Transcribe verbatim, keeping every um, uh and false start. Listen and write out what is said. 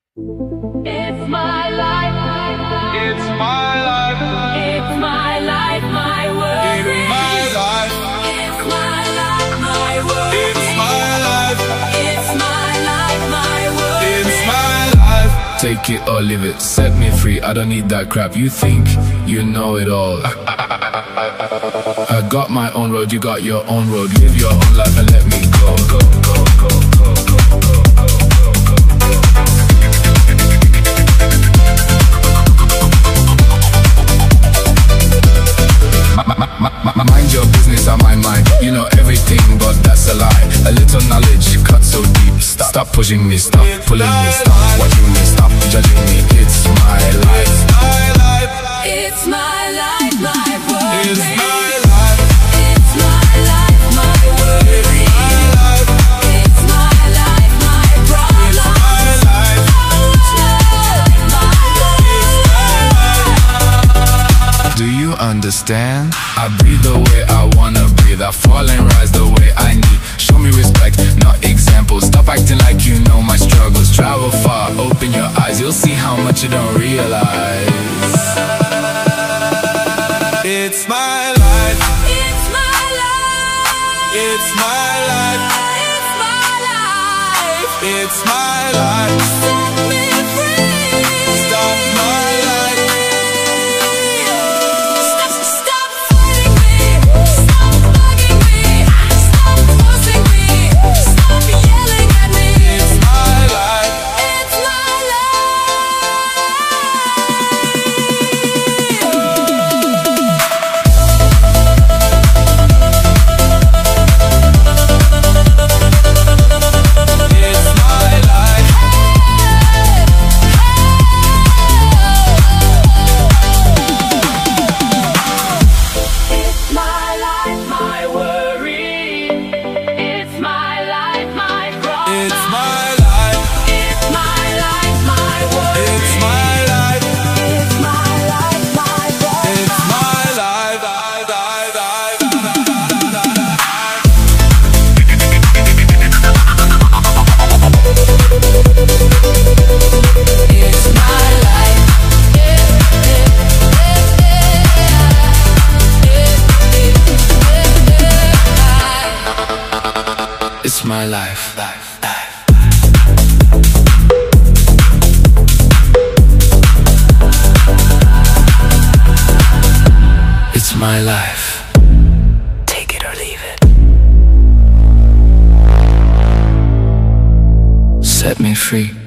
It's my life. It's my life. It's my life, my world. It's my life. It's my life, my world. It's my life. It's my life, my world. It's my life. Take it or leave it, set me free. I don't need that crap. You think you know it all. I got my own road, you got your own road. Live your own life and let me go, go, go, go, go, go, go. Mind your business, I mind mine. You know everything, but that's a lie. A little knowledge cut so deep. Stop, stop pushing me, stop pulling me, stop watching me, stop judging me. It's my life. It's my life, my world. It's my life. It's my life, my world. It's my life, my problem. Do you understand? I breathe the way I wanna breathe. I fall and rise the way I need. Show me respect, not examples. Stop acting like you know my struggles. Travel far, open your eyes. You'll see how much you don't realize. It's my life. It's my life. It's my life. It's my life. It's my life. Set me free. Stop my life. Stop, stop fighting me. Stop bugging me. Stop forcing me. Stop yelling at me. It's my life. It's my It's my life. It's my life. Take it or leave it. Set me free.